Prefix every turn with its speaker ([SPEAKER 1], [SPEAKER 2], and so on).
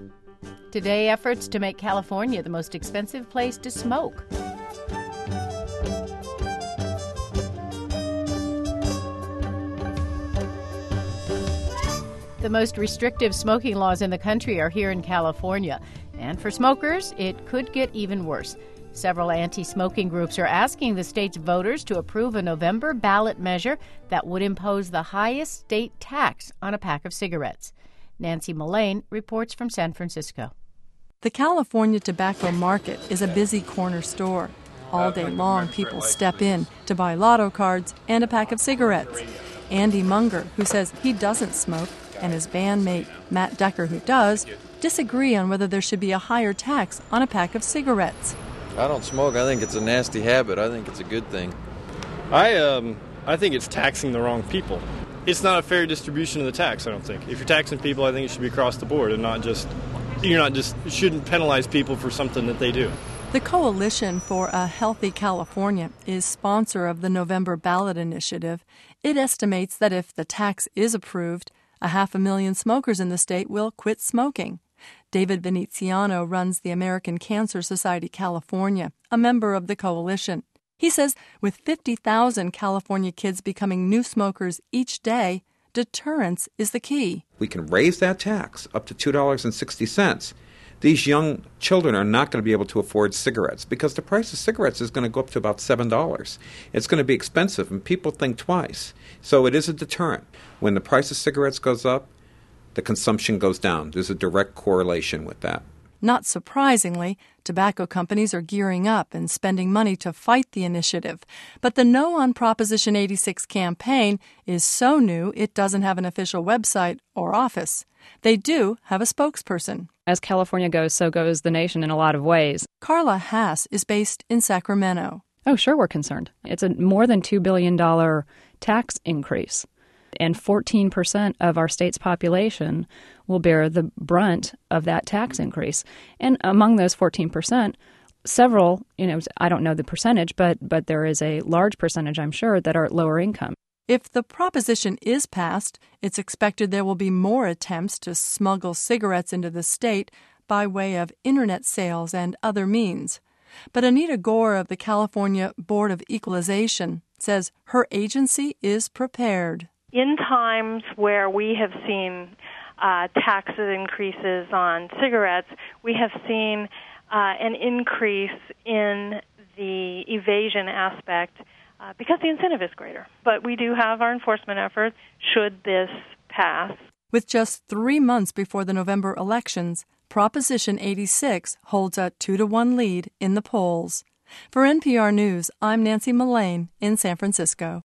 [SPEAKER 1] Today, efforts to make California the most expensive place to smoke. The most restrictive smoking laws in the country are here in California. And for smokers, it could get even worse. Several anti-smoking groups are asking the state's voters to approve a November ballot measure that would impose the highest state tax on a pack of cigarettes. Nancy Mullane reports from San Francisco.
[SPEAKER 2] The California tobacco market is a busy corner store. All day long, people step in to buy lotto cards and a pack of cigarettes. Andy Munger, who says he doesn't smoke, and his bandmate Matt Decker, who does, disagree on whether there should be a higher tax on a pack of cigarettes.
[SPEAKER 3] I don't smoke. I think it's a nasty habit. I think it's a good thing.
[SPEAKER 4] I think it's taxing the wrong people. It's not a fair distribution of the tax, I don't think. If you're taxing people, I think it should be across the board and you shouldn't penalize people for something that they do.
[SPEAKER 2] The Coalition for a Healthy California is sponsor of the November ballot initiative. It estimates that if the tax is approved, 500,000 smokers in the state will quit smoking. David Veneziano runs the American Cancer Society California, a member of the coalition. He says with 50,000 California kids becoming new smokers each day, deterrence is the key.
[SPEAKER 5] We can raise that tax up to $2.60. These young children are not going to be able to afford cigarettes because the price of cigarettes is going to go up to about $7. It's going to be expensive, and people think twice. So it is a deterrent. When the price of cigarettes goes up, the consumption goes down. There's a direct correlation with that.
[SPEAKER 2] Not surprisingly, tobacco companies are gearing up and spending money to fight the initiative. But the No on Proposition 86 campaign is so new it doesn't have an official website or office. They do have a spokesperson.
[SPEAKER 6] As California goes, so goes the nation in a lot of ways.
[SPEAKER 2] Carla Haas is based in Sacramento.
[SPEAKER 6] Oh, sure, we're concerned. It's a more than $2 billion tax increase. And 14% of our state's population will bear the brunt of that tax increase. And among those 14%, several, I don't know the percentage, but there is a large percentage, I'm sure, that are lower income.
[SPEAKER 2] If the proposition is passed, it's expected there will be more attempts to smuggle cigarettes into the state by way of internet sales and other means. But Anita Gore of the California Board of Equalization says her agency is prepared.
[SPEAKER 7] In times where we have seen tax increases on cigarettes, we have seen an increase in the evasion aspect because the incentive is greater. But we do have our enforcement efforts should this pass.
[SPEAKER 2] With just 3 months before the November elections, Proposition 86 holds a 2-to-1 lead in the polls. For NPR News, I'm Nancy Mullane in San Francisco.